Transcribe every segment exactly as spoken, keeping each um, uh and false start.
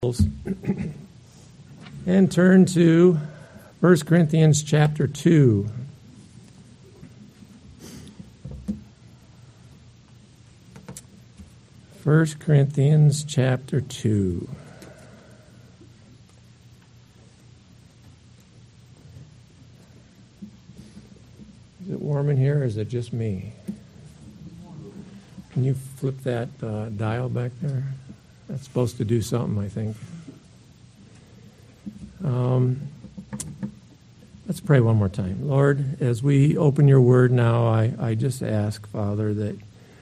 And turn to First Corinthians chapter two. First Corinthians chapter two. Is it warm in here or is it just me? Can you flip that uh, dial back there? That's supposed to do something, I think. Um, let's pray one more time. Lord, as we open your word now, I, I just ask, Father, that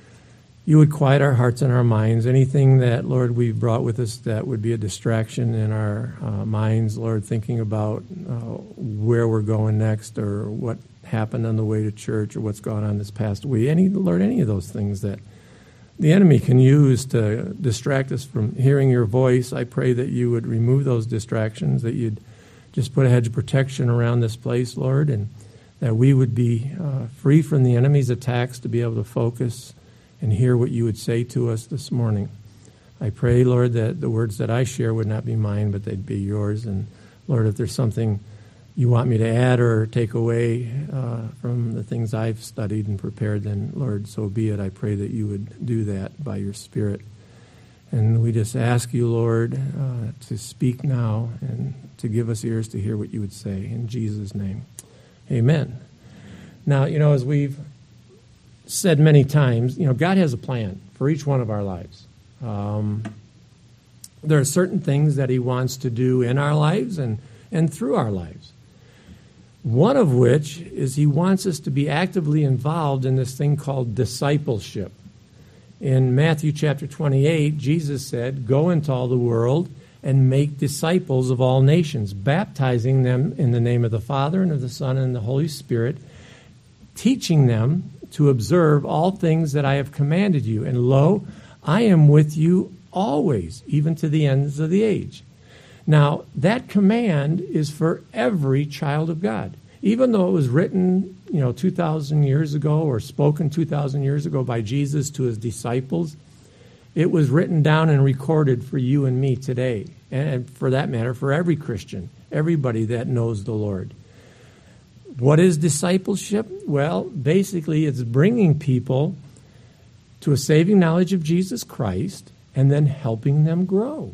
you would quiet our hearts and our minds. Anything that, Lord, we've brought with us that would be a distraction in our uh, minds, Lord, thinking about uh, where we're going next or what happened on the way to church or what's gone on this past week. Any, Lord, any of those things that the enemy can use to distract us from hearing your voice. I pray that you would remove those distractions, that you'd just put a hedge of protection around this place, Lord, and that we would be uh, free from the enemy's attacks to be able to focus and hear what you would say to us this morning. I pray, Lord, that the words that I share would not be mine, but they'd be yours. And, Lord, if there's something you want me to add or take away uh, from the things I've studied and prepared, then, Lord, so be it. I pray that you would do that by your Spirit. And we just ask you, Lord, uh, to speak now and to give us ears to hear what you would say. In Jesus' name, amen. Now, you know, as we've said many times, you know, God has a plan for each one of our lives. Um, there are certain things that he wants to do in our lives and, and through our lives. One of which is he wants us to be actively involved in this thing called discipleship. In Matthew chapter twenty-eight, Jesus said, "Go into all the world and make disciples of all nations, baptizing them in the name of the Father and of the Son and the Holy Spirit, teaching them to observe all things that I have commanded you. And lo, I am with you always, even to the ends of the age." Now, that command is for every child of God. Even though it was written, you know, two thousand years ago or spoken two thousand years ago by Jesus to his disciples, it was written down and recorded for you and me today. And for that matter, for every Christian, everybody that knows the Lord. What is discipleship? Well, basically it's bringing people to a saving knowledge of Jesus Christ and then helping them grow.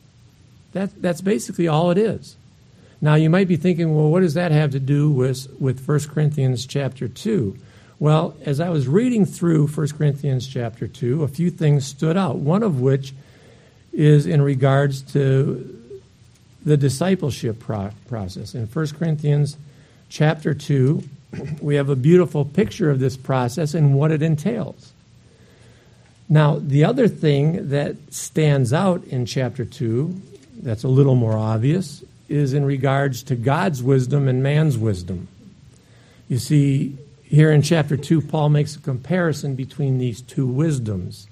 That, that's basically all it is. Now, you might be thinking, well, what does that have to do with, with First Corinthians chapter two? Well, as I was reading through First Corinthians chapter two, a few things stood out, one of which is in regards to the discipleship pro- process. In First Corinthians chapter two, we have a beautiful picture of this process and what it entails. Now, the other thing that stands out in chapter two that's a little more obvious is in regards to God's wisdom and man's wisdom. You see, here in chapter two, Paul makes a comparison between these two wisdoms.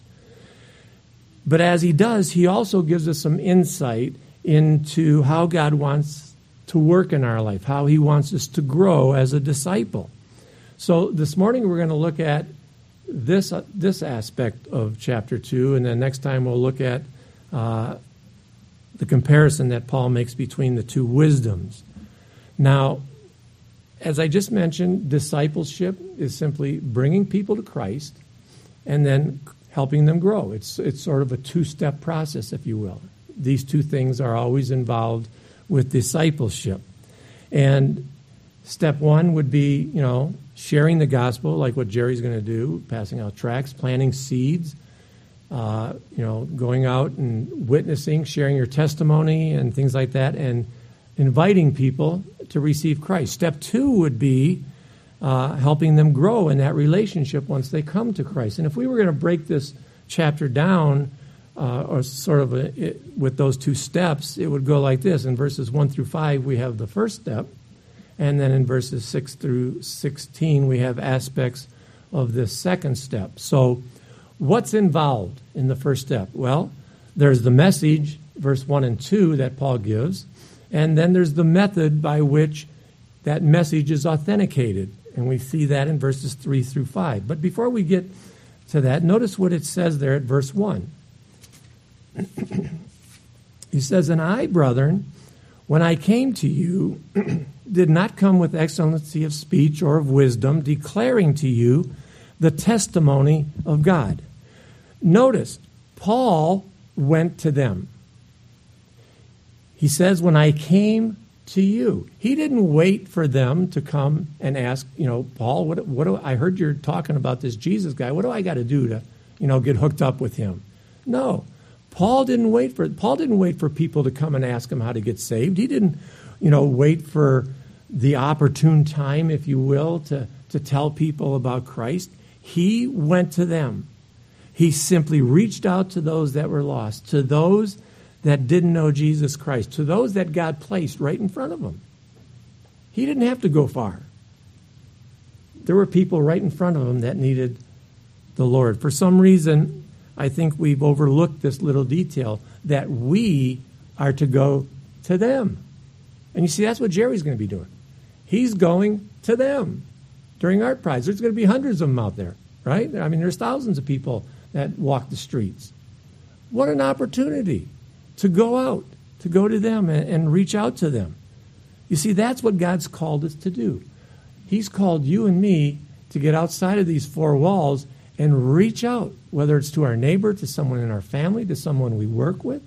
But as he does, he also gives us some insight into how God wants to work in our life, how he wants us to grow as a disciple. So this morning we're going to look at this, uh, this aspect of chapter two, and then next time we'll look at uh, the comparison that Paul makes between the two wisdoms. Now, as I just mentioned, discipleship is simply bringing people to Christ and then helping them grow. It's it's sort of a two-step process, if you will. These two things are always involved with discipleship. And step one would be, you know, sharing the gospel, like what Jerry's going to do, passing out tracts, planting seeds, Uh, you know, going out and witnessing, sharing your testimony and things like that, and inviting people to receive Christ. Step two would be uh, helping them grow in that relationship once they come to Christ. And if we were going to break this chapter down, uh, or sort of a, it, with those two steps, it would go like this. In verses one through five, we have the first step, and then in verses six through sixteen, we have aspects of this second step. So, what's involved in the first step? Well, there's the message, verse one and two, that Paul gives, and then there's the method by which that message is authenticated, and we see that in verses three through five. But before we get to that, notice what it says there at verse one. He says, and I, brethren, when I came to you, did not come with excellency of speech or of wisdom, declaring to you the testimony of God. Notice, Paul went to them. He says, when I came to you. He didn't wait for them to come and ask, you know, Paul, what, what do I heard you're talking about this Jesus guy. What do I got to do to, you know, get hooked up with him? No. Paul didn't wait for Paul didn't wait for people to come and ask him how to get saved. He didn't, you know, wait for the opportune time, if you will, to, to tell people about Christ. He went to them. He simply reached out to those that were lost, to those that didn't know Jesus Christ, to those that God placed right in front of him. He didn't have to go far. There were people right in front of him that needed the Lord. For some reason, I think we've overlooked this little detail that we are to go to them. And you see, that's what Jerry's going to be doing. He's going to them during Art Prize. There's going to be hundreds of them out there, right? I mean, there's thousands of people that walk the streets. What an opportunity to go out, to go to them and, and reach out to them. You see, that's what God's called us to do. He's called you and me to get outside of these four walls and reach out, whether it's to our neighbor, to someone in our family, to someone we work with.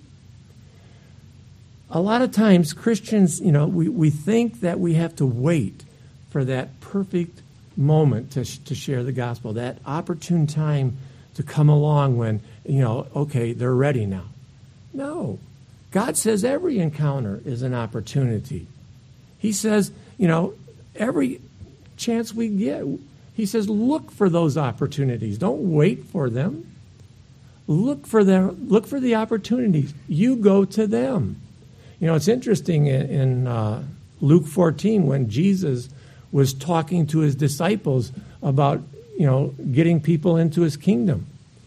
A lot of times, Christians, you know, we, we think that we have to wait for that perfect moment to, to share the gospel, that opportune time to come along when, you know, okay, they're ready now. No. God says every encounter is an opportunity. He says, you know, every chance we get, he says, look for those opportunities. Don't wait for them. Look for them. Look for the opportunities. You go to them. You know, it's interesting in, in uh, Luke fourteen when Jesus was talking to his disciples about, you know, getting people into his kingdom.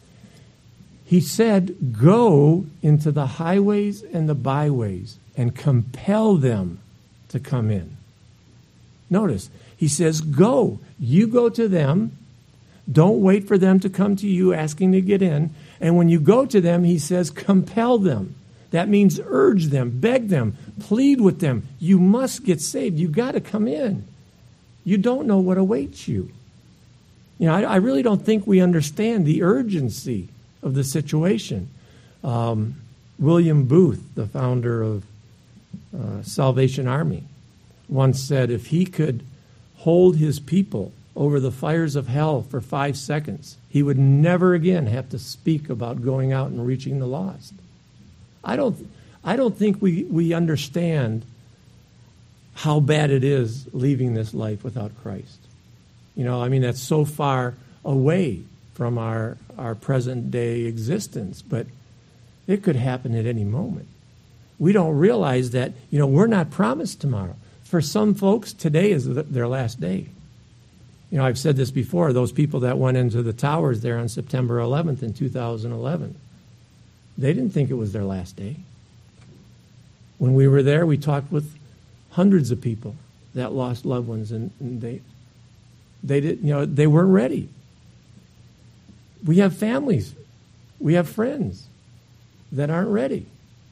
He said, go into the highways and the byways and compel them to come in. Notice, he says, go. You go to them. Don't wait for them to come to you asking to get in. And when you go to them, he says, compel them. That means urge them, beg them, plead with them. You must get saved. You've got to come in. You don't know what awaits you. You know, I, I really don't think we understand the urgency of the situation. Um, William Booth, the founder of uh, Salvation Army, once said if he could hold his people over the fires of hell for five seconds, he would never again have to speak about going out and reaching the lost. I don't, I don't think we, we understand how bad it is leaving this life without Christ. You know, I mean, that's so far away from our, our present day existence, but it could happen at any moment. We don't realize that, you know, we're not promised tomorrow. For some folks, today is their last day. You know, I've said this before, those people that went into the towers there on September eleventh in two thousand eleven, they didn't think it was their last day. When we were there, we talked with hundreds of people that lost loved ones, and, and they they did, you know, they weren't ready. We have families, we have friends that aren't ready.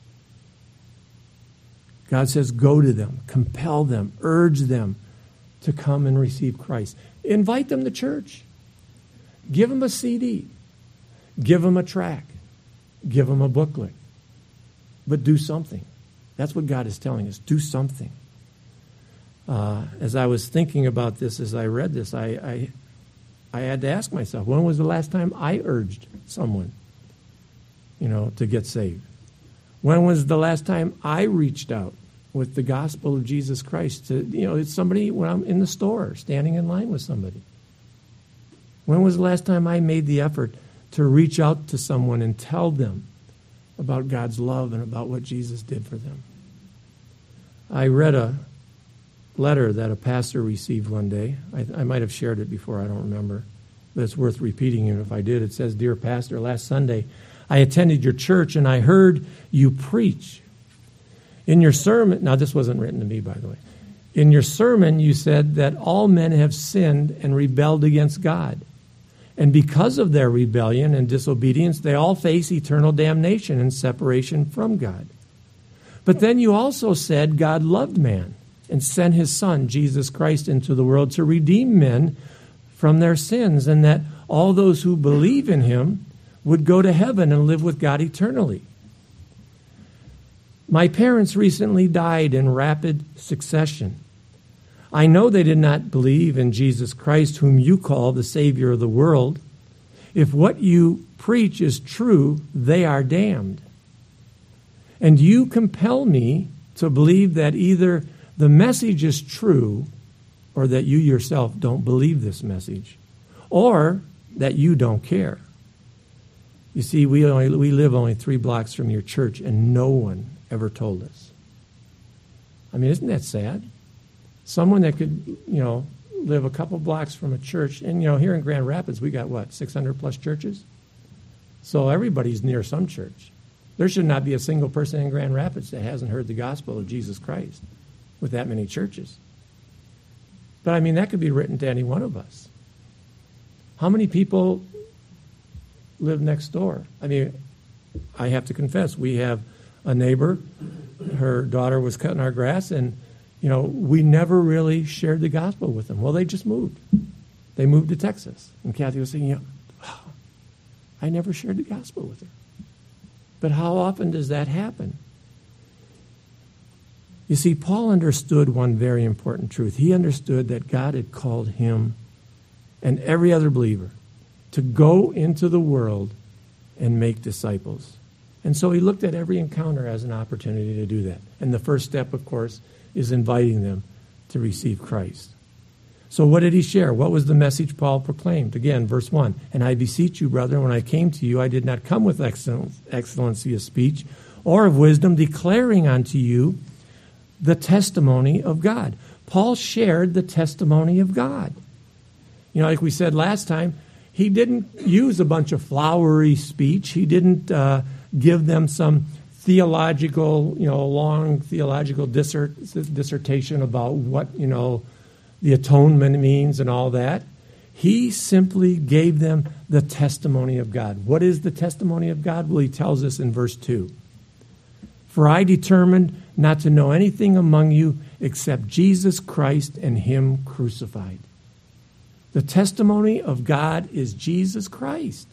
God says, go to them, compel them, urge them to come and receive Christ. Invite them to church. Give them a C D. Give them a tract. Give them a booklet. But do something. That's what God is telling us. Do something. Uh, as I was thinking about this, as I read this, I, I I had to ask myself, when was the last time I urged someone, you know, to get saved? When was the last time I reached out with the gospel of Jesus Christ to, you know, it's somebody when I'm in the store, standing in line with somebody? When was the last time I made the effort to reach out to someone and tell them about God's love and about what Jesus did for them? I read a letter that a pastor received one day. I, I might have shared it before, I don't remember, but it's worth repeating it if I did. It says, Dear Pastor, last Sunday I attended your church and I heard you preach. In your sermon, now this wasn't written to me, by the way. In your sermon, you said that all men have sinned and rebelled against God. And because of their rebellion and disobedience, they all face eternal damnation and separation from God. But then you also said God loved man and sent his Son, Jesus Christ, into the world to redeem men from their sins, and that all those who believe in him would go to heaven and live with God eternally. My parents recently died in rapid succession. I know they did not believe in Jesus Christ, whom you call the Savior of the world. If what you preach is true, they are damned. And you compel me to believe that either the message is true or that you yourself don't believe this message, or that you don't care. You see, we only we live only three blocks from your church, and no one ever told us. I mean, isn't that sad? Someone that could, you know, live a couple blocks from a church, and, you know, here in Grand Rapids, we got, what, six hundred plus churches? So everybody's near some church. There should not be a single person in Grand Rapids that hasn't heard the gospel of Jesus Christ with that many churches. But, I mean, that could be written to any one of us. How many people live next door? I mean, I have to confess, we have a neighbor. Her daughter was cutting our grass, and, you know, we never really shared the gospel with them. Well, they just moved. They moved to Texas. And Kathy was saying, you know, oh, I never shared the gospel with her. But how often does that happen? You see, Paul understood one very important truth. He understood that God had called him and every other believer to go into the world and make disciples. And so he looked at every encounter as an opportunity to do that. And the first step, of course, is inviting them to receive Christ. So what did he share? What was the message Paul proclaimed? Again, verse one, and I beseech you, brethren, when I came to you, I did not come with excellency of speech or of wisdom, declaring unto you the testimony of God. Paul shared the testimony of God. You know, like we said last time, he didn't use a bunch of flowery speech. He didn't uh, give them some theological, you know, long theological dissert, dissertation about what, you know, the atonement means and all that. He simply gave them the testimony of God. What is the testimony of God? Well, he tells us in verse two. For I determined not to know anything among you except Jesus Christ and him crucified. The testimony of God is Jesus Christ,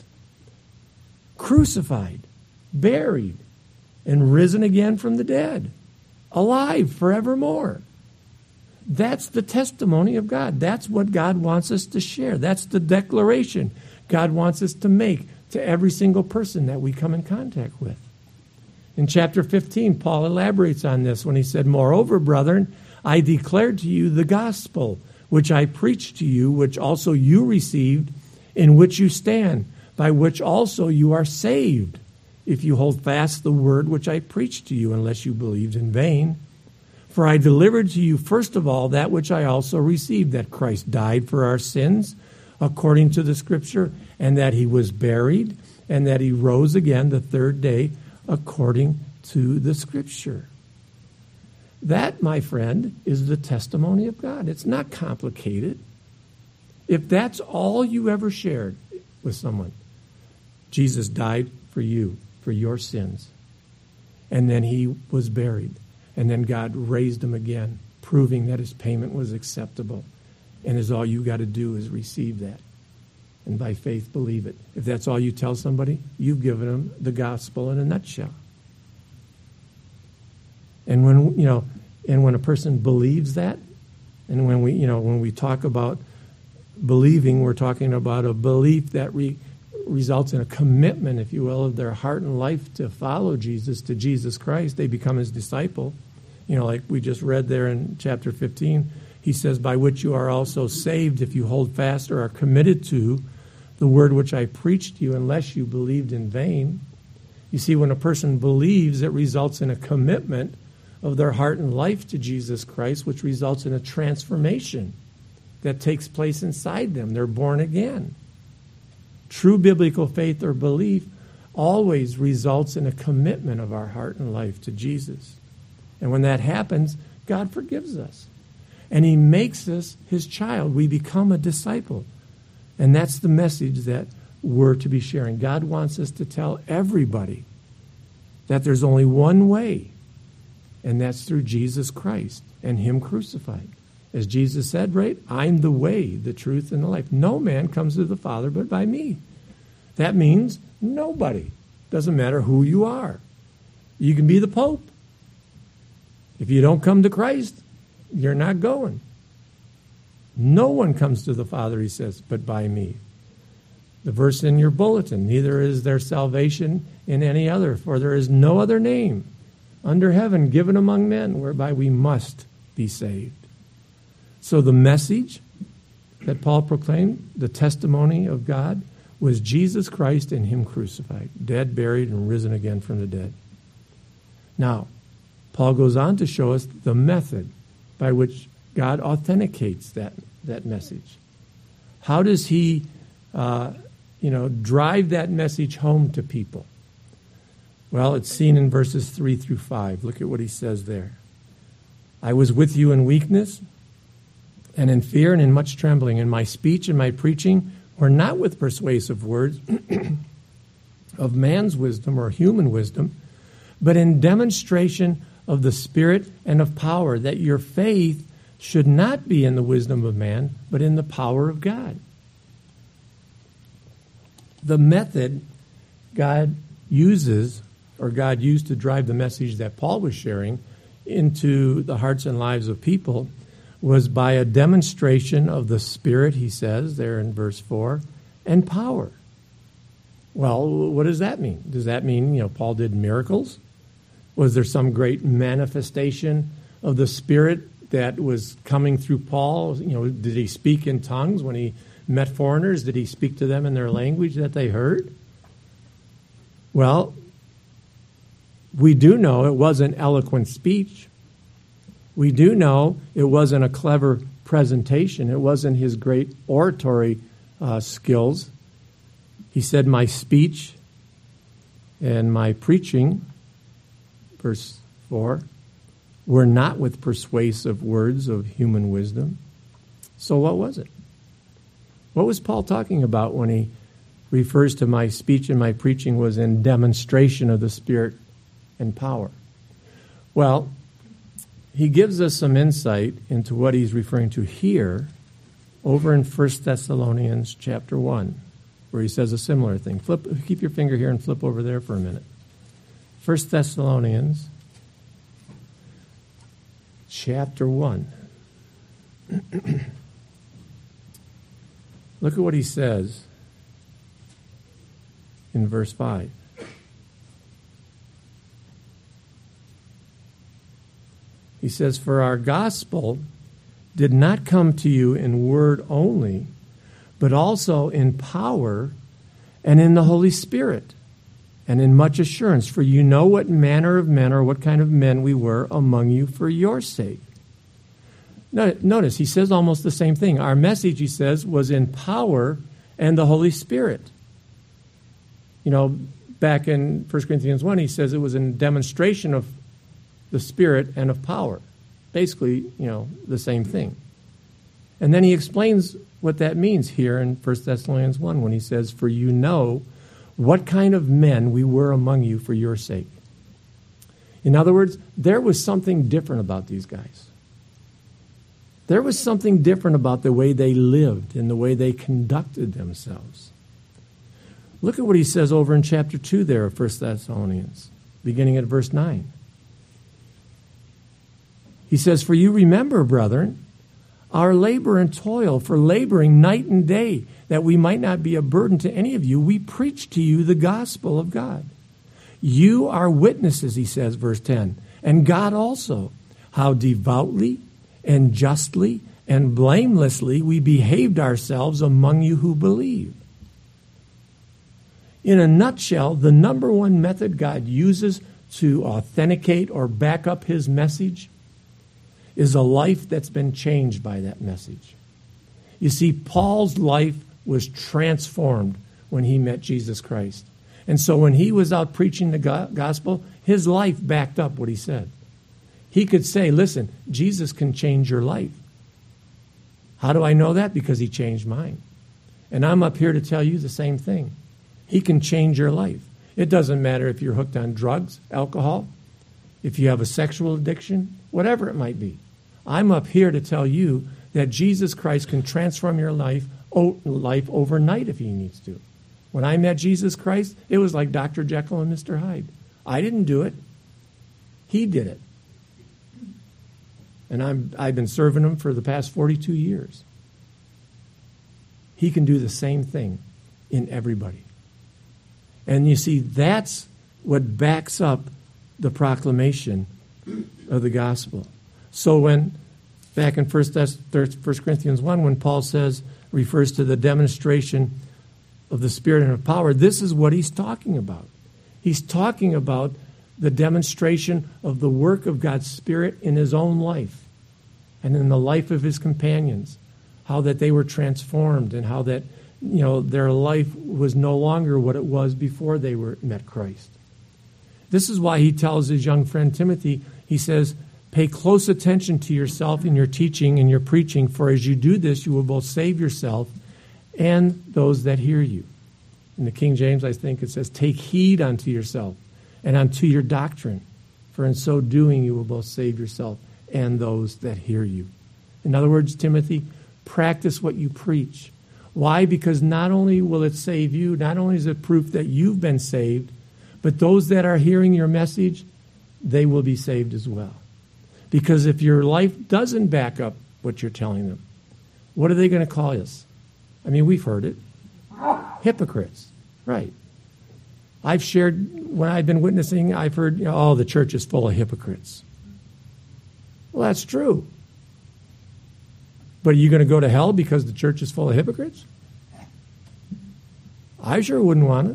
crucified, buried, and risen again from the dead, alive forevermore. That's the testimony of God. That's what God wants us to share. That's the declaration God wants us to make to every single person that we come in contact with. In chapter fifteen, Paul elaborates on this when he said, moreover, brethren, I declare to you the gospel, which I preached to you, which also you received, in which you stand, by which also you are saved, if you hold fast the word which I preached to you, unless you believed in vain. For I delivered to you first of all that which I also received, that Christ died for our sins, according to the Scripture, and that he was buried, and that he rose again the third day, according to the Scripture. That, my friend, is the testimony of God. It's not complicated. If that's all you ever shared with someone, Jesus died for you, for your sins, and then he was buried. And then God raised him again, proving that his payment was acceptable. And is all you got to do is receive that. And by faith, believe it. If that's all you tell somebody, you've given them the gospel in a nutshell. And when, you know, and when a person believes that, and when we, you know, when we talk about believing, we're talking about a belief that re, results in a commitment, if you will, of their heart and life to follow Jesus, to Jesus Christ. They become his disciple. You know, like we just read there in chapter fifteen, he says, by which you are also saved if you hold fast or are committed to the word which I preached to you, unless you believed in vain. You see, when a person believes, it results in a commitment of their heart and life to Jesus Christ, which results in a transformation that takes place inside them. They're born again. True biblical faith or belief always results in a commitment of our heart and life to Jesus. And when that happens, God forgives us. And he makes us his child. We become a disciple. And that's the message that we're to be sharing. God wants us to tell everybody that there's only one way and that's through Jesus Christ and him crucified. As Jesus said, right, I'm the way, the truth, and the life. No man comes to the Father but by me. That means nobody. Doesn't matter who you are. You can be the Pope. If you don't come to Christ, you're not going. No one comes to the Father, he says, but by me. The verse in your bulletin, neither is there salvation in any other, for there is no other name under heaven given among men whereby we must be saved. So the message that Paul proclaimed, the testimony of God, was Jesus Christ and him crucified, dead, buried, and risen again from the dead. Now, Paul goes on to show us the method by which God authenticates that, that message. How does he, uh, you know, drive that message home to people? Well, it's seen in verses three through five. Look at what he says there. I was with you in weakness and in fear and in much trembling, and my speech and my preaching were not with persuasive words of man's wisdom or human wisdom, but in demonstration of the Spirit and of power, that your faith should not be in the wisdom of man, but in the power of God. The method God uses, or God used to drive the message that Paul was sharing into the hearts and lives of people, was by a demonstration of the Spirit, he says there in verse four, and power. Well, what does that mean? Does that mean, you know, Paul did miracles? Was there some great manifestation of the Spirit that was coming through Paul? You know, did he speak in tongues when he met foreigners? Did he speak to them in their language that they heard? Well, we do know it wasn't eloquent speech. We do know it wasn't a clever presentation. It wasn't his great oratory uh, skills. He said, my speech and my preaching, verse four, were not with persuasive words of human wisdom. So what was it? What was Paul talking about when he refers to my speech and my preaching was in demonstration of the Spirit and power? Well, he gives us some insight into what he's referring to here over in First Thessalonians chapter one, where he says a similar thing. Flip, keep your finger here and flip over there for a minute. First Thessalonians chapter one. Look at what he says in verse five. He says, for our gospel did not come to you in word only, but also in power and in the Holy Spirit and in much assurance. For you know what manner of men or what kind of men we were among you for your sake. Notice, he says almost the same thing. Our message, he says, was in power and the Holy Spirit. You know, back in First Corinthians one, he says it was in demonstration of the Spirit and of power. Basically, you know, the same thing. And then he explains what that means here in First Thessalonians one when he says, for you know what kind of men we were among you for your sake. In other words, there was something different about these guys. There was something different about the way they lived and the way they conducted themselves. Look at what he says over in chapter two there of First Thessalonians, beginning at verse nine. He says, for you remember, brethren, our labor and toil, for laboring night and day, that we might not be a burden to any of you, we preach to you the gospel of God. You are witnesses, he says, verse ten, and God also, how devoutly and justly and blamelessly we behaved ourselves among you who believe. In a nutshell, the number one method God uses to authenticate or back up his message is a life that's been changed by that message. You see, Paul's life was transformed when he met Jesus Christ. And so when he was out preaching the gospel, his life backed up what he said. He could say, listen, Jesus can change your life. How do I know that? Because he changed mine. And I'm up here to tell you the same thing. He can change your life. It doesn't matter if you're hooked on drugs, alcohol, if you have a sexual addiction, whatever it might be. I'm up here to tell you that Jesus Christ can transform your life, life overnight if he needs to. When I met Jesus Christ, it was like Doctor Jekyll and Mister Hyde. I didn't do it. He did it. And I'm, I've been serving him for the past forty-two years. He can do the same thing in everybody. And you see, that's what backs up the proclamation of the gospel. So when, back in First Corinthians one, when Paul says, refers to the demonstration of the Spirit and of power, this is what he's talking about. He's talking about the demonstration of the work of God's Spirit in his own life and in the life of his companions, how that they were transformed and how that, you know, their life was no longer what it was before they were met Christ. This is why he tells his young friend Timothy, he says, pay close attention to yourself in your teaching and your preaching, for as you do this, you will both save yourself and those that hear you. In the King James, I think it says, take heed unto yourself and unto your doctrine, for in so doing you will both save yourself and those that hear you. In other words, Timothy, practice what you preach. Why? Because not only will it save you, not only is it proof that you've been saved, but those that are hearing your message, they will be saved as well. Because if your life doesn't back up what you're telling them, what are they going to call us? I mean, we've heard it. Hypocrites. Right. I've shared, when I've been witnessing, I've heard, you know, oh, the church is full of hypocrites. Well, that's true. But are you going to go to hell because the church is full of hypocrites? I sure wouldn't want it.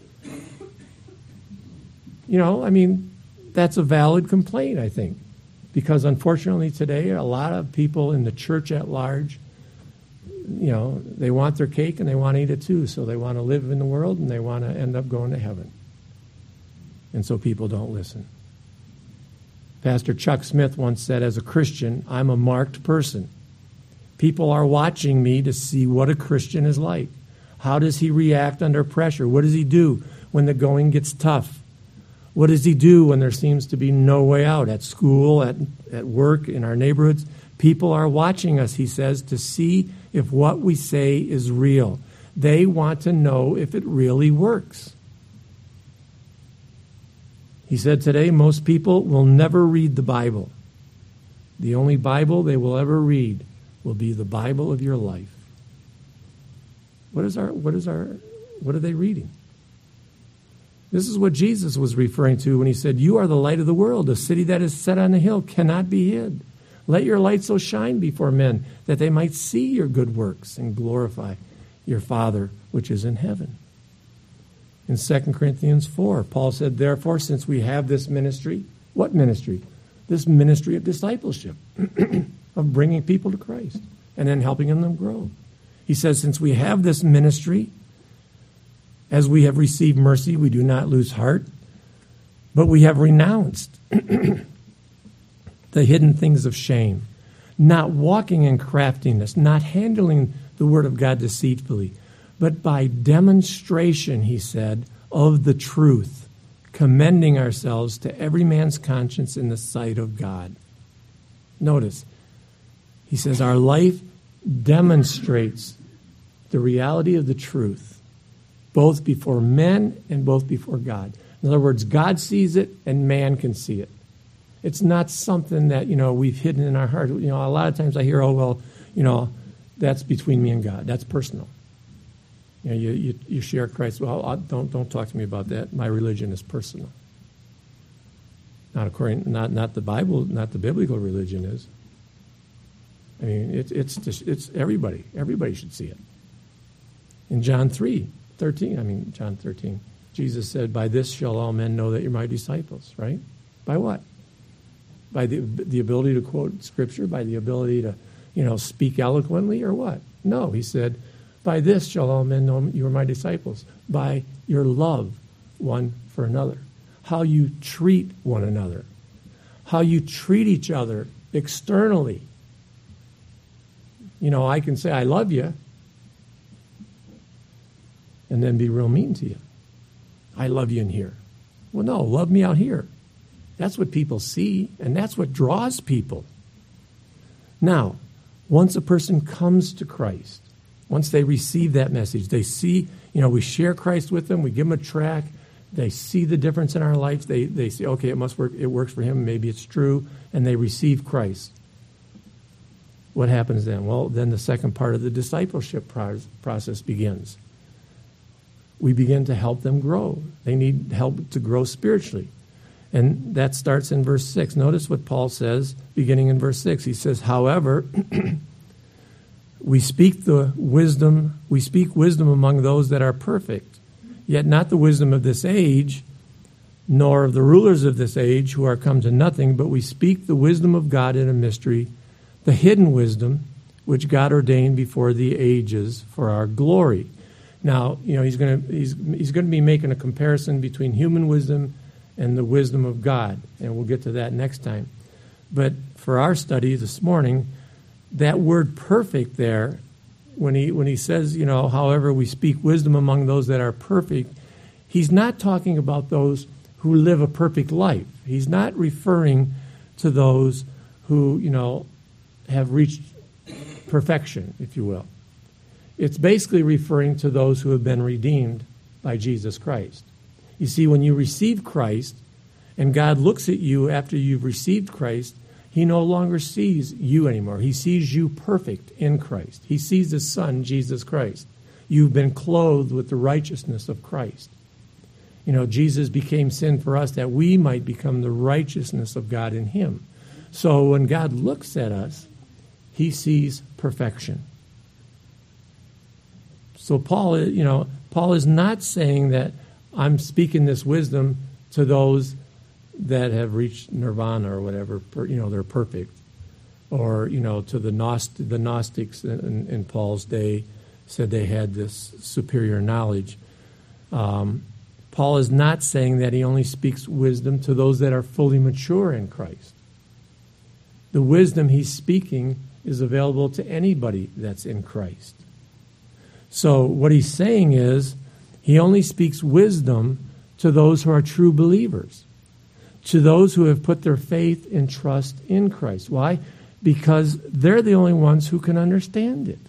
You know, I mean, that's a valid complaint, I think. Because unfortunately today, a lot of people in the church at large, you know, they want their cake and they want to eat it too. So they want to live in the world and they want to end up going to heaven. And so people don't listen. Pastor Chuck Smith once said, as a Christian, I'm a marked person. People are watching me to see what a Christian is like. How does he react under pressure? What does he do when the going gets tough? What does he do when there seems to be no way out at school, at, at work, in our neighborhoods? People are watching us, he says, to see if what we say is real. They want to know if it really works. He said today, most people will never read the Bible. The only Bible they will ever read will be the Bible of your life. What is our, what is our, what are they reading? This is what Jesus was referring to when he said, you are the light of the world. A city that is set on a hill cannot be hid. Let your light so shine before men that they might see your good works and glorify your Father which is in heaven. In Second Corinthians four, Paul said, therefore, since we have this ministry, what ministry? This ministry of discipleship, of bringing people to Christ and then helping them grow. He says, since we have this ministry, as we have received mercy, we do not lose heart, but we have renounced the hidden things of shame, not walking in craftiness, not handling the word of God deceitfully, but by demonstration, he said, of the truth, commending ourselves to every man's conscience in the sight of God. Notice, he says, our life demonstrates the reality of the truth, both before men and both before God. In other words, God sees it and man can see it. It's not something that, you know, we've hidden in our heart. You know, a lot of times I hear, oh, well, you know, that's between me and God. That's personal. You know, you, you, you share Christ. Well, I'll, don't don't talk to me about that. My religion is personal. Not according, not not the Bible, not the biblical religion is. I mean, it, it's just, it's everybody. Everybody should see it. In John three thirteen, I mean John thirteen, Jesus said, "By this shall all men know that you're my disciples." Right? By what? By the the ability to quote Scripture, by the ability to, you know, speak eloquently, or what? No, he said, "By this shall all men know you are my disciples, by your love one for another, how you treat one another, how you treat each other externally." You know, I can say I love you, and then be real mean to you. I love you in here. Well, no, love me out here. That's what people see, and that's what draws people. Now, once a person comes to Christ, once they receive that message, they see, you know, we share Christ with them, we give them a track, they see the difference in our lives, they, they say, okay, it must work, it works for him, maybe it's true, and they receive Christ. What happens then? Well, then the second part of the discipleship process begins. We begin to help them grow. They need help to grow spiritually. And that starts in verse six. Notice what Paul says, beginning in verse six. He says, however, we speak the wisdom, we speak wisdom among those that are perfect, yet not the wisdom of this age, nor of the rulers of this age who are come to nothing, but we speak the wisdom of God in a mystery, the hidden wisdom, which God ordained before the ages for our glory. Now, you know, he's going to he's he's going to be making a comparison between human wisdom and the wisdom of God, and we'll get to that next time. But for our study this morning, that word perfect there, when he when he says, you know, however we speak wisdom among those that are perfect, he's not talking about those who live a perfect life. He's not referring to those who, you know, have reached perfection, if you will. It's basically referring to those who have been redeemed by Jesus Christ. You see, when you receive Christ, and God looks at you after you've received Christ, he no longer sees you anymore. He sees you perfect in Christ. He sees his Son, Jesus Christ. You've been clothed with the righteousness of Christ. You know, Jesus became sin for us that we might become the righteousness of God in him. So when God looks at us, he sees perfection. So Paul, you know, Paul is not saying that I'm speaking this wisdom to those that have reached nirvana or whatever, you know, they're perfect. Or, you know, to the Gnost- the Gnostics in, in Paul's day said they had this superior knowledge. Um, Paul is not saying that he only speaks wisdom to those that are fully mature in Christ. The wisdom he's speaking is available to anybody that's in Christ. So what he's saying is he only speaks wisdom to those who are true believers, to those who have put their faith and trust in Christ. Why? Because they're the only ones who can understand it.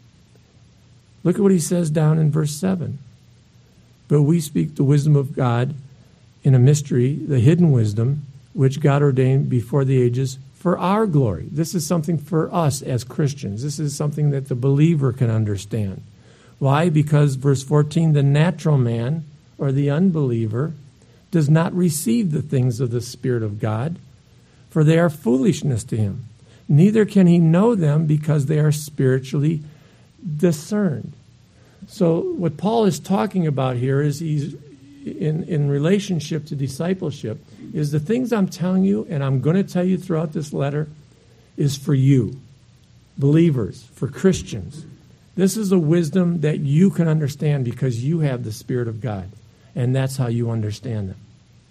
Look at what he says down in verse seven. But we speak the wisdom of God in a mystery, the hidden wisdom, which God ordained before the ages for our glory. This is something for us as Christians. This is something that the believer can understand. Why? Because, verse fourteen, the natural man, or the unbeliever, does not receive the things of the Spirit of God, for they are foolishness to him. Neither can he know them because they are spiritually discerned. So what Paul is talking about here is he's in, in relationship to discipleship, is the things I'm telling you and I'm going to tell you throughout this letter is for you, believers, for Christians. This is a wisdom that you can understand because you have the Spirit of God, and that's how you understand them.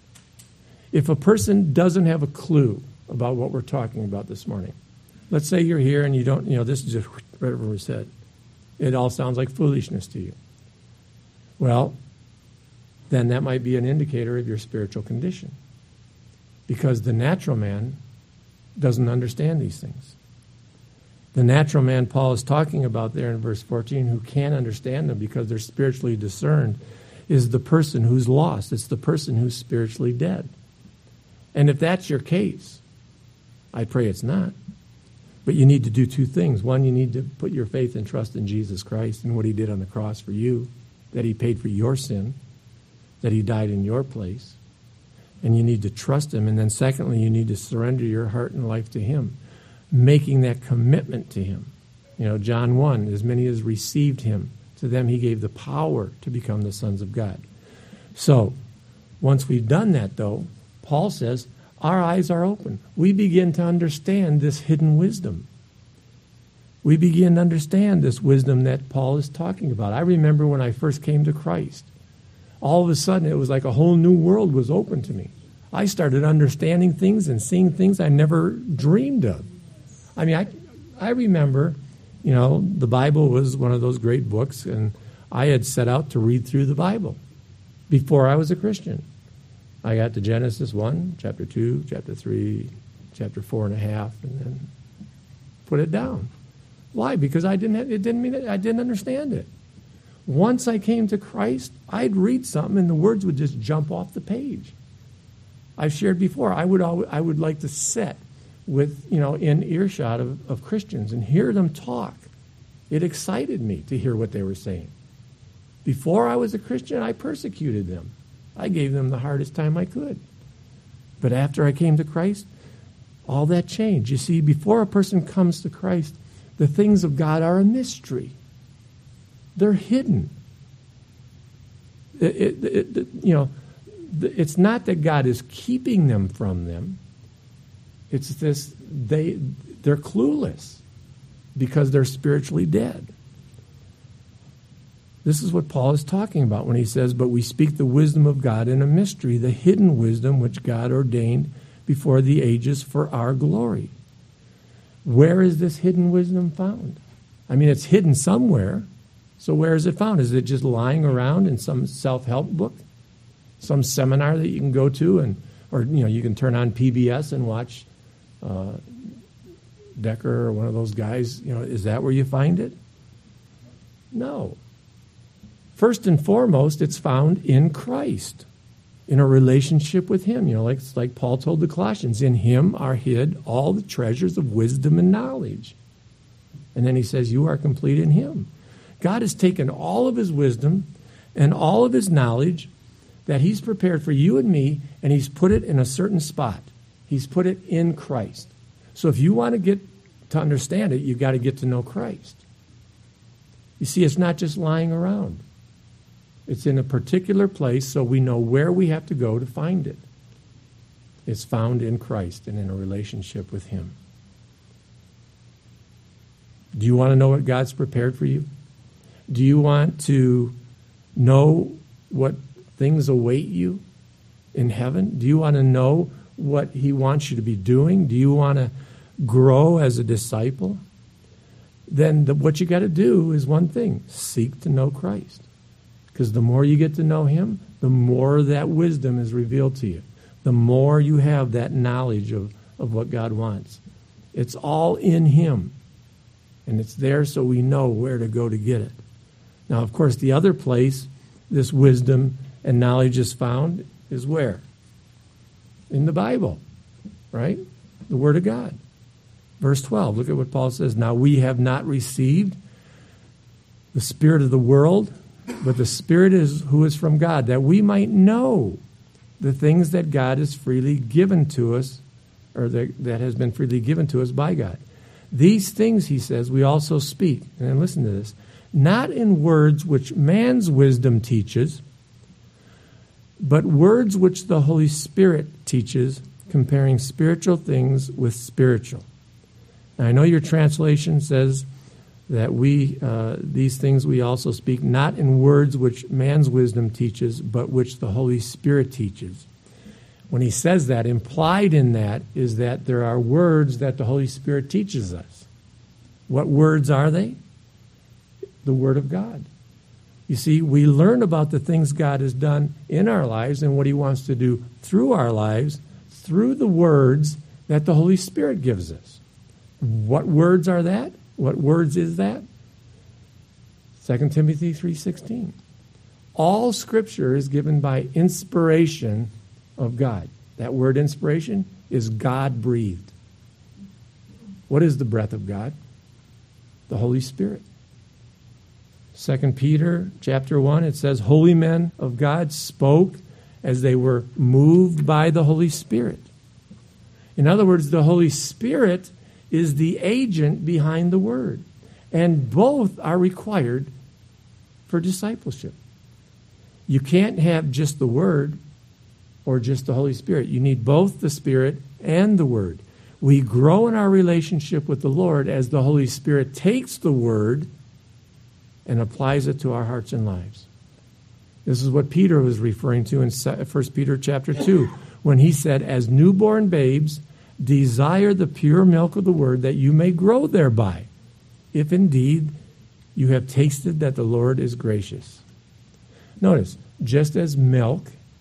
If a person doesn't have a clue about what we're talking about this morning, let's say you're here and you don't, you know, this is just right over his head. It all sounds like foolishness to you. Well, then that might be an indicator of your spiritual condition, because the natural man doesn't understand these things. The natural man Paul is talking about there in verse fourteen, who can't understand them because they're spiritually discerned, is the person who's lost. It's the person who's spiritually dead. And if that's your case, I pray it's not. But you need to do two things. One, you need to put your faith and trust in Jesus Christ and what he did on the cross for you, that he paid for your sin, that he died in your place. And you need to trust him. And then secondly, you need to surrender your heart and life to him, making that commitment to him. You know, John one, as many as received him, to them he gave the power to become the sons of God. So, once we've done that, though, Paul says, our eyes are open. We begin to understand this hidden wisdom. We begin to understand this wisdom that Paul is talking about. I remember when I first came to Christ, all of a sudden it was like a whole new world was open to me. I started understanding things and seeing things I never dreamed of. I mean, I I remember, you know, the Bible was one of those great books, and I had set out to read through the Bible before I was a Christian. I got to Genesis one, chapter two, chapter three, chapter four and a half, and then put it down. Why? Because I didn't. Have, it didn't mean it, I didn't understand it. Once I came to Christ, I'd read something and the words would just jump off the page. I've shared before. I would always, I would like to sit with you know in earshot of, of Christians and hear them talk. It excited me to hear what they were saying. Before I was a Christian, I persecuted them. I gave them the hardest time I could. But after I came to Christ, all that changed. You see, before a person comes to Christ, the things of God are a mystery. They're hidden. It, it, it, you know, it's not that God is keeping them from them. It's this, they, they're clueless because they're spiritually dead. This is what Paul is talking about when he says, but we speak the wisdom of God in a mystery, the hidden wisdom which God ordained before the ages for our glory. Where is this hidden wisdom found? I mean, it's hidden somewhere. So where is it found? Is it just lying around in some self-help book? Some seminar that you can go to, and or you know you can turn on P B S and watch uh, Decker or one of those guys. You know, is that where you find it? No. First and foremost, it's found in Christ, in a relationship with Him. You know, like like Paul told the Colossians, in Him are hid all the treasures of wisdom and knowledge. And then he says, you are complete in Him. God has taken all of His wisdom and all of His knowledge that He's prepared for you and me, and He's put it in a certain spot. He's put it in Christ. So if you want to get to understand it, you've got to get to know Christ. You see, it's not just lying around. It's in a particular place, so we know where we have to go to find it. It's found in Christ and in a relationship with Him. Do you want to know what God's prepared for you? Do you want to know what things await you in heaven? Do you want to know what He wants you to be doing? Do you want to grow as a disciple? Then the, what you got to do is one thing: seek to know Christ. Because the more you get to know Him, the more that wisdom is revealed to you. The more you have that knowledge of, of what God wants. It's all in Him. And it's there so we know where to go to get it. Now, of course, the other place this wisdom and knowledge is found is where? In the Bible, right? The Word of God. Verse twelve, look at what Paul says. Now we have not received the spirit of the world, but the Spirit is who is from God, that we might know the things that God has freely given to us, or that, that has been freely given to us by God. These things, he says, we also speak. And listen to this. Not in words which man's wisdom teaches, but words which the Holy Spirit teaches, comparing spiritual things with spiritual. Now, I know your translation says that we, uh, these things we also speak, not in words which man's wisdom teaches, but which the Holy Spirit teaches. When he says that, implied in that is that there are words that the Holy Spirit teaches us. What words are they? The Word of God. You see, we learn about the things God has done in our lives and what He wants to do through our lives through the words that the Holy Spirit gives us. What words are that? What words is that? Second Timothy three sixteen. All Scripture is given by inspiration of God. That word inspiration is God-breathed. What is the breath of God? The Holy Spirit. Second Peter chapter one, it says, holy men of God spoke as they were moved by the Holy Spirit. In other words, the Holy Spirit is the agent behind the Word. And both are required for discipleship. You can't have just the Word or just the Holy Spirit. You need both the Spirit and the Word. We grow in our relationship with the Lord as the Holy Spirit takes the Word and applies it to our hearts and lives. This is what Peter was referring to in First Peter chapter two, when he said, as newborn babes, desire the pure milk of the Word, that you may grow thereby, if indeed you have tasted that the Lord is gracious. Notice, just as milk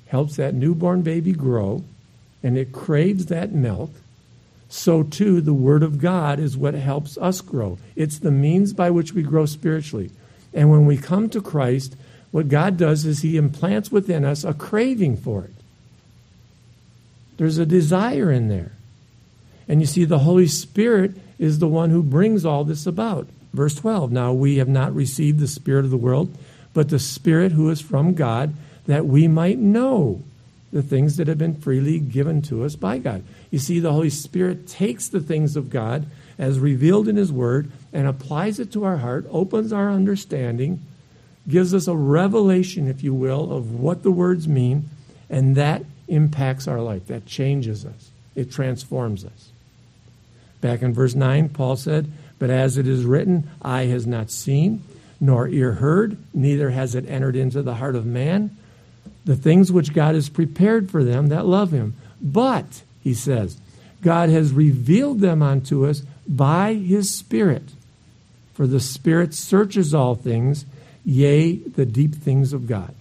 helps that newborn baby grow, and it craves that milk, so too the Word of God is what helps us grow. It's the means by which we grow spiritually. And when we come to Christ, what God does is He implants within us a craving for it. There's a desire in there. And you see, the Holy Spirit is the one who brings all this about. Verse twelve, now we have not received the Spirit of the world, but the Spirit who is from God, that we might know the things that have been freely given to us by God. You see, the Holy Spirit takes the things of God as revealed in His Word and applies it to our heart, opens our understanding, gives us a revelation, if you will, of what the words mean, and that impacts our life. That changes us. It transforms us. Back in verse nine, Paul said, but as it is written, eye has not seen, nor ear heard, neither has it entered into the heart of man, the things which God has prepared for them that love Him. But, he says, God has revealed them unto us by His Spirit. For the Spirit searches all things, yea, the deep things of God.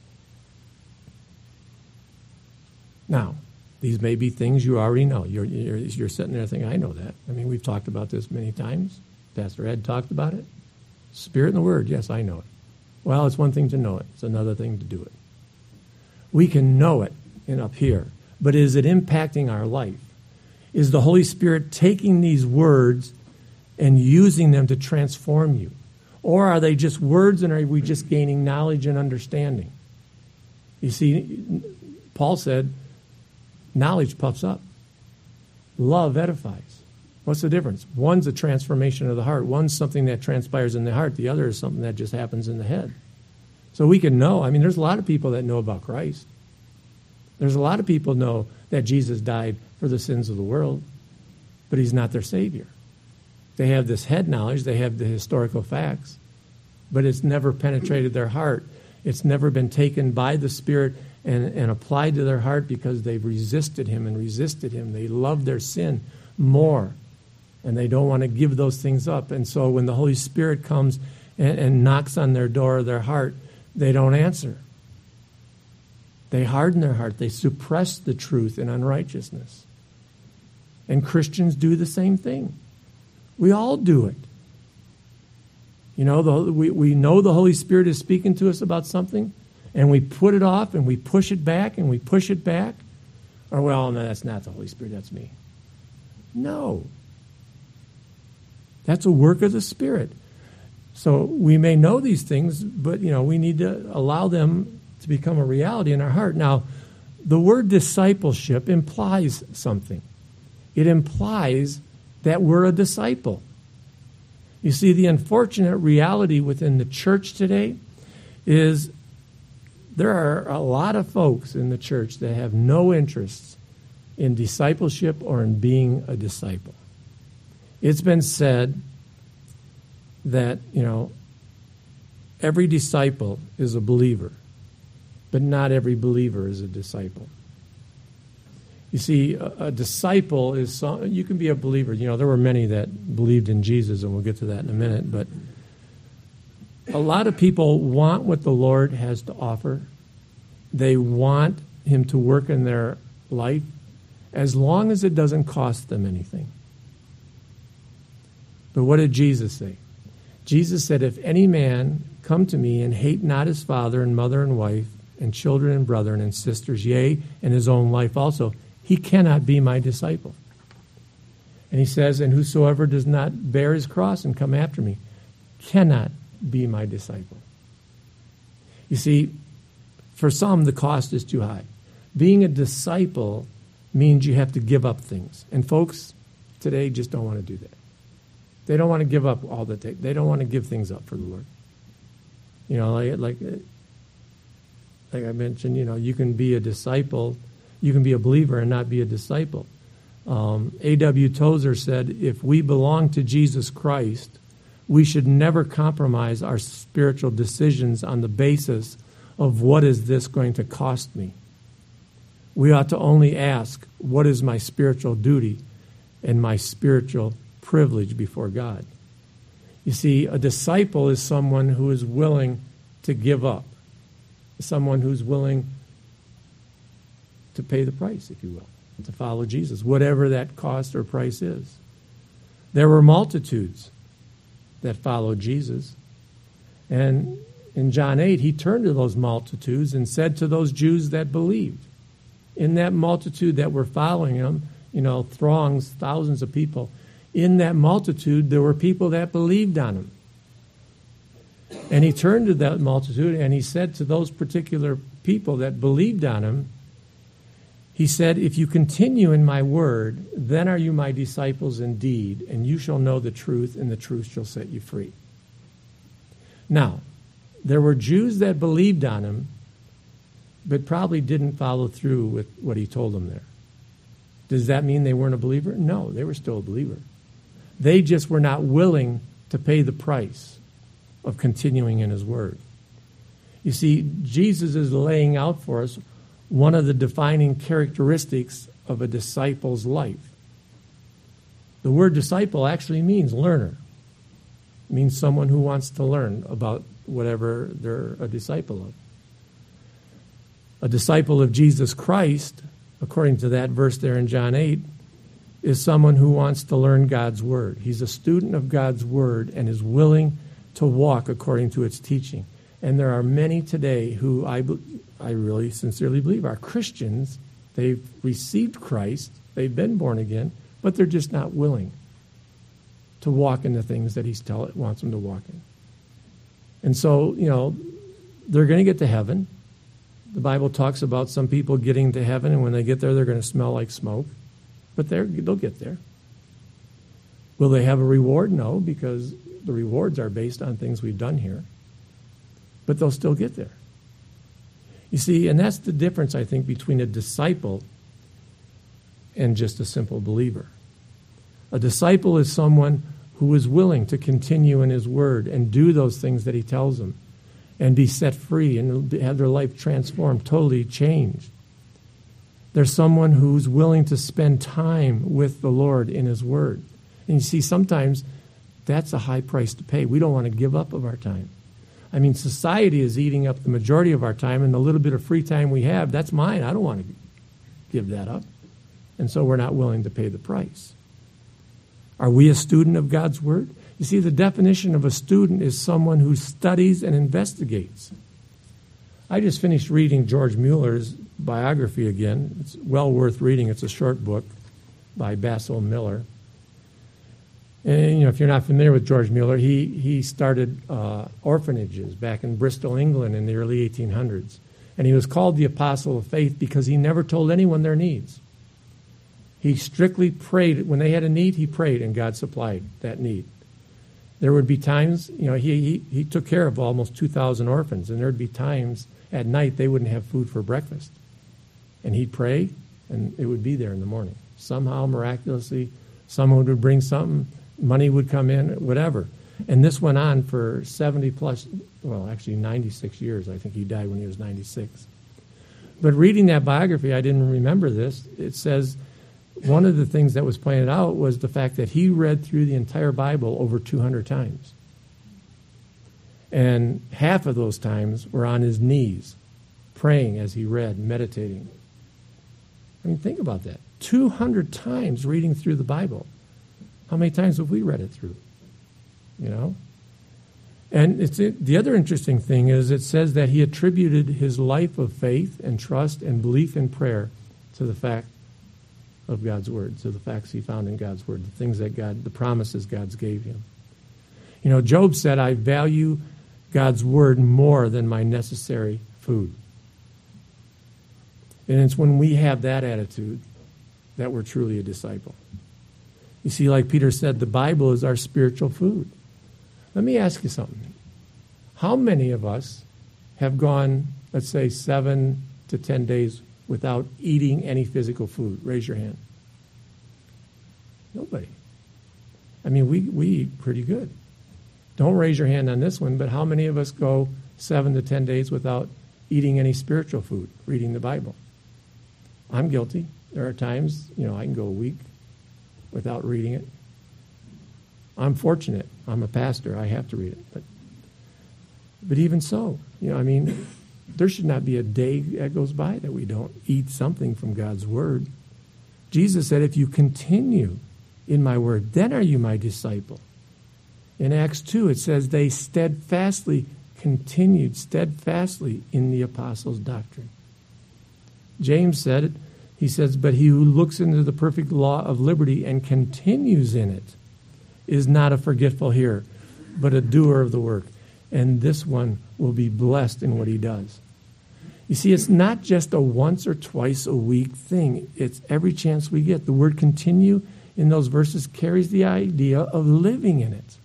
Now, these may be things you already know. You're, you're, you're sitting there thinking, I know that. I mean, we've talked about this many times. Pastor Ed talked about it. Spirit and the Word, yes, I know it. Well, it's one thing to know it. It's another thing to do it. We can know it in up here, but is it impacting our life? Is the Holy Spirit taking these words and using them to transform you? Or are they just words and are we just gaining knowledge and understanding? You see, Paul said, knowledge puffs up. Love edifies. What's the difference? One's a transformation of the heart. One's something that transpires in the heart. The other is something that just happens in the head. So we can know. I mean, there's a lot of people that know about Christ. There's a lot of people know that Jesus died for the sins of the world, but He's not their Savior. They have this head knowledge. They have the historical facts, but it's never penetrated their heart. It's never been taken by the Spirit and, and applied to their heart because they've resisted Him and resisted Him. They love their sin more, and they don't want to give those things up. And so when the Holy Spirit comes and, and knocks on their door of their heart, they don't answer. They harden their heart. They suppress the truth in unrighteousness. And Christians do the same thing. We all do it. You know, the, we, we know the Holy Spirit is speaking to us about something, and we put it off, and we push it back, and we push it back. Or, well, no, that's not the Holy Spirit, that's me. No. That's a work of the Spirit. So we may know these things, but, you know, we need to allow them to become a reality in our heart. Now, the word discipleship implies something. It implies that we're a disciple. You see, the unfortunate reality within the church today is there are a lot of folks in the church that have no interest in discipleship or in being a disciple. It's been said that, you know, every disciple is a believer, but not every believer is a disciple. You see, a, a disciple is, some, you can be a believer. You know, there were many that believed in Jesus, and we'll get to that in a minute, but a lot of people want what the Lord has to offer. They want Him to work in their life as long as it doesn't cost them anything. But what did Jesus say? Jesus said, if any man come to me and hate not his father and mother and wife and children and brethren and sisters, yea, and his own life also, he cannot be my disciple. And he says, and whosoever does not bear his cross and come after me cannot be my disciple. You see, for some, the cost is too high. Being a disciple means you have to give up things. And folks today just don't want to do that. They don't want to give up all that they, they don't want to give things up for the Lord. You know, like, like, like I mentioned, you know, you can be a disciple, you can be a believer and not be a disciple. Um, A W Tozer said, if we belong to Jesus Christ, we should never compromise our spiritual decisions on the basis of what is this going to cost me. We ought to only ask, what is my spiritual duty and my spiritual privilege before God? You see, a disciple is someone who is willing to give up, someone who's willing to pay the price, if you will, to follow Jesus, whatever that cost or price is. There were multitudes that followed Jesus. And in John eight, he turned to those multitudes and said to those Jews that believed, in that multitude that were following him, you know, throngs, thousands of people, in that multitude, there were people that believed on him. And he turned to that multitude and he said to those particular people that believed on him, he said, if you continue in my word, then are you my disciples indeed, and you shall know the truth, and the truth shall set you free. Now, there were Jews that believed on him, but probably didn't follow through with what he told them there. Does that mean they weren't a believer? No, they were still a believer. They just were not willing to pay the price of continuing in his word. You see, Jesus is laying out for us one of the defining characteristics of a disciple's life. The word disciple actually means learner. It means someone who wants to learn about whatever they're a disciple of. A disciple of Jesus Christ, according to that verse there in John eight, is someone who wants to learn God's word. He's a student of God's word and is willing to walk according to its teaching. And there are many today who I, I really sincerely believe are Christians. They've received Christ, they've been born again, but they're just not willing to walk in the things that he tell, wants them to walk in. And so, you know, they're going to get to heaven. The Bible talks about some people getting to heaven, and when they get there, they're going to smell like smoke. But they're, they'll get there. Will they have a reward? No, because the rewards are based on things we've done here. But they'll still get there. You see, and that's the difference, I think, between a disciple and just a simple believer. A disciple is someone who is willing to continue in his word and do those things that he tells them and be set free and have their life transformed, totally changed. There's someone who's willing to spend time with the Lord in his word. And you see, sometimes that's a high price to pay. We don't want to give up of our time. I mean, society is eating up the majority of our time, and the little bit of free time we have, that's mine. I don't want to give that up. And so we're not willing to pay the price. Are we a student of God's word? You see, the definition of a student is someone who studies and investigates. I just finished reading George Mueller's biography again. It's well worth reading. It's a short book by Basil Miller. And, you know, if you're not familiar with George Mueller, he, he started uh, orphanages back in Bristol, England in the early eighteen hundreds. And he was called the Apostle of Faith because he never told anyone their needs. He strictly prayed. When they had a need, he prayed, and God supplied that need. There would be times, you know, he, he, he took care of almost two thousand orphans, and there would be times at night they wouldn't have food for breakfast. And he'd pray, and it would be there in the morning. Somehow, miraculously, someone would bring something, money would come in, whatever. And this went on for seventy plus, well, actually ninety-six years. I think he died when he was ninety-six. But reading that biography, I didn't remember this. It says one of the things that was pointed out was the fact that he read through the entire Bible over two hundred times. And half of those times were on his knees, praying as he read, meditating. I mean, think about that. two hundred times reading through the Bible. How many times have we read it through? You know? And it's it, the other interesting thing is it says that he attributed his life of faith and trust and belief in prayer to the fact of God's word, to the facts he found in God's word, the things that God, the promises God gave him. You know, Job said, I value God's word more than my necessary food. And it's when we have that attitude that we're truly a disciple. You see, like Peter said, the Bible is our spiritual food. Let me ask you something. How many of us have gone, let's say, seven to ten days without eating any physical food? Raise your hand. Nobody. I mean, we, we eat pretty good. Don't raise your hand on this one, but how many of us go seven to ten days without eating any spiritual food, reading the Bible? I'm guilty. There are times, you know, I can go a week without reading it. I'm fortunate. I'm a pastor. I have to read it. But but even so, you know, I mean, There should not be a day that goes by that we don't eat something from God's word. Jesus said, if you continue in my word, then are you my disciple. In Acts two, it says they steadfastly continued steadfastly in the apostles' doctrine. James said it. He says, but he who looks into the perfect law of liberty and continues in it is not a forgetful hearer, but a doer of the work. And this one will be blessed in what he does. You see, it's not just a once or twice a week thing. It's every chance we get. The word continue in those verses carries the idea of living in it.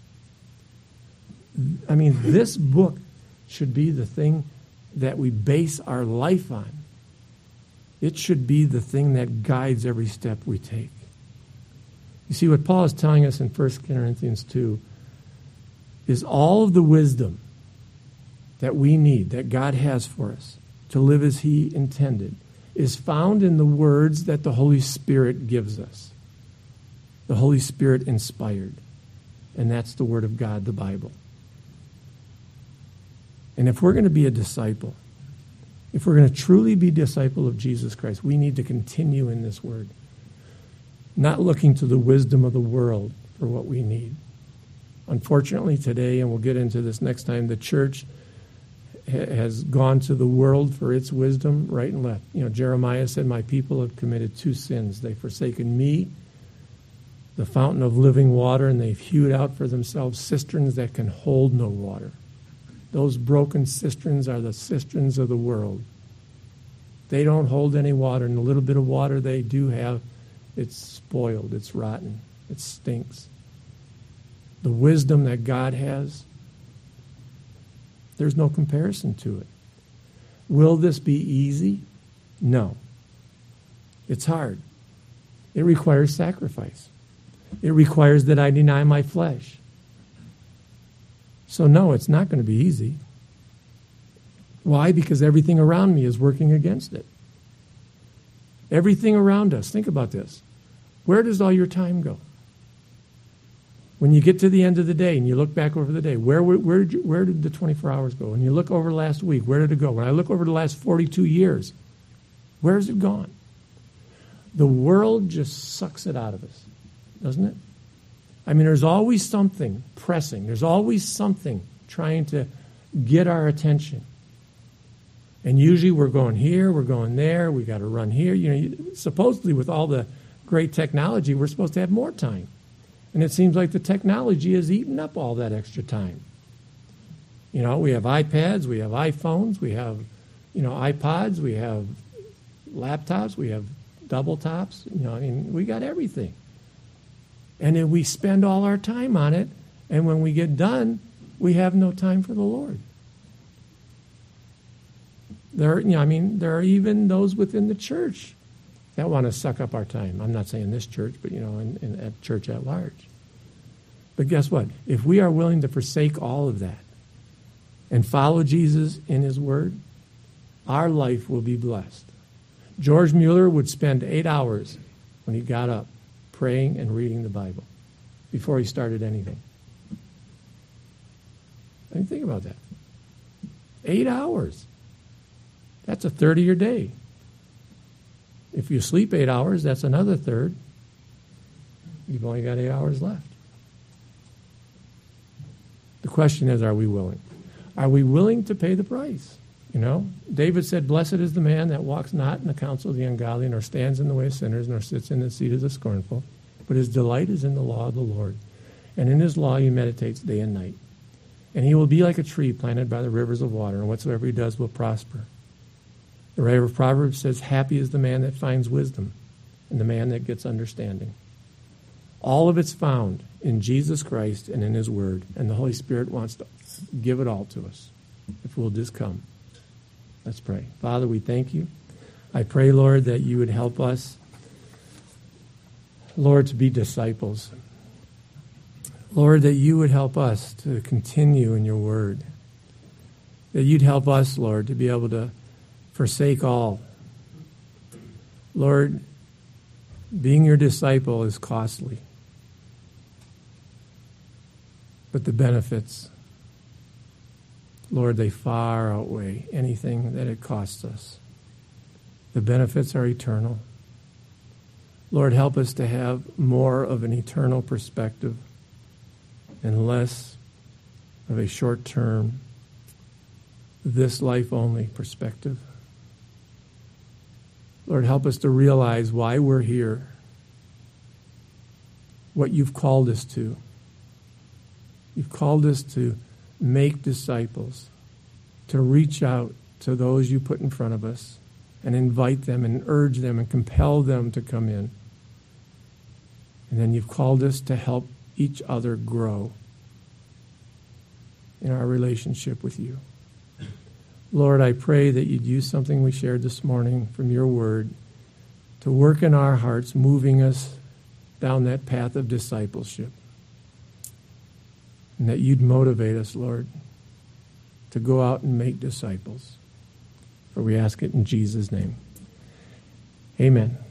I mean, this book should be the thing that we base our life on. It should be the thing that guides every step we take. You see, what Paul is telling us in First Corinthians two is all of the wisdom that we need, that God has for us to live as he intended, is found in the words that the Holy Spirit gives us. The Holy Spirit inspired. And that's the Word of God, the Bible. And if we're going to be a disciple, if we're going to truly be a disciple of Jesus Christ, we need to continue in this Word, not looking to the wisdom of the world for what we need. Unfortunately, today, and we'll get into this next time, the church ha- has gone to the world for its wisdom right and left. You know, Jeremiah said, my people have committed two sins. They've forsaken me, the fountain of living water, and they've hewed out for themselves cisterns that can hold no water. Those broken cisterns are the cisterns of the world. They don't hold any water, and the little bit of water they do have, it's spoiled, it's rotten, it stinks. The wisdom that God has, there's no comparison to it. Will this be easy? No. It's hard. It requires sacrifice. It requires that I deny my flesh. So no, it's not going to be easy. Why? Because everything around me is working against it. Everything around us. Think about this. Where does all your time go? When you get to the end of the day and you look back over the day, where where did, you, where did the twenty-four hours go? When you look over last week, where did it go? When I look over the last forty-two years, where has it gone? The world just sucks it out of us, doesn't it? I mean, there's always something pressing. There's always something trying to get our attention. And usually we're going here, we're going there, we got to run here. You know, you, supposedly with all the great technology, we're supposed to have more time. And it seems like the technology has eaten up all that extra time. You know, we have iPads, we have iPhones, we have, you know, iPods, we have laptops, we have double tops. You know, I mean, we got everything. And then we spend all our time on it, and when we get done, we have no time for the Lord. There, you know, I mean, there are even those within the church that want to suck up our time. I'm not saying this church, but, you know, in, in at church at large. But guess what? If we are willing to forsake all of that and follow Jesus in his word, our life will be blessed. George Mueller would spend eight hours when he got up praying and reading the Bible before he started anything. I mean, think about that. Eight hours. That's a third of your day. If you sleep eight hours, that's another third. You've only got eight hours left. The question is, are we willing? Are we willing to pay the price? You know, David said, blessed is the man that walks not in the counsel of the ungodly, nor stands in the way of sinners, nor sits in the seat of the scornful. But his delight is in the law of the Lord. And in his law he meditates day and night. And he will be like a tree planted by the rivers of water, and whatsoever he does will prosper. The writer of Proverbs says, happy is the man that finds wisdom, and the man that gets understanding. All of it's found in Jesus Christ and in his word, and the Holy Spirit wants to give it all to us if we'll just come. Let's pray. Father, we thank you. I pray, Lord, that you would help us, Lord, to be disciples. Lord, that you would help us to continue in your word. That you'd help us, Lord, to be able to forsake all. Lord, being your disciple is costly. But the benefits, Lord, they far outweigh anything that it costs us. The benefits are eternal. Lord, help us to have more of an eternal perspective and less of a short-term, this life only perspective. Lord, help us to realize why we're here, what you've called us to. You've called us to make disciples, to reach out to those you put in front of us and invite them and urge them and compel them to come in. And then you've called us to help each other grow in our relationship with you. Lord, I pray that you'd use something we shared this morning from your word to work in our hearts, moving us down that path of discipleship. And that you'd motivate us, Lord, to go out and make disciples. For we ask it in Jesus' name. Amen.